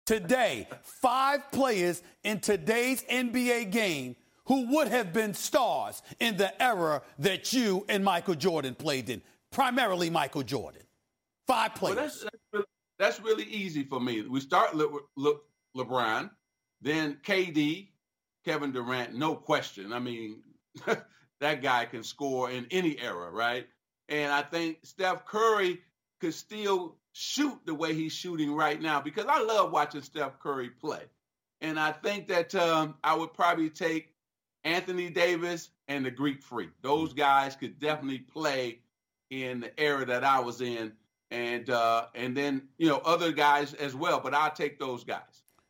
today, 5 players in today's NBA game who would have been stars in the era that you and Michael Jordan played in, primarily Michael Jordan. 5 players. Well, that's really easy for me. We start LeBron, then KD, Kevin Durant, no question. I mean, that guy can score in any era, right? And I think Steph Curry could still shoot the way he's shooting right now because I love watching Steph Curry play. And I think that I would probably take Anthony Davis and the Greek Freak. Those guys could definitely play in the era that I was in. And then, other guys as well. But I'll take those guys.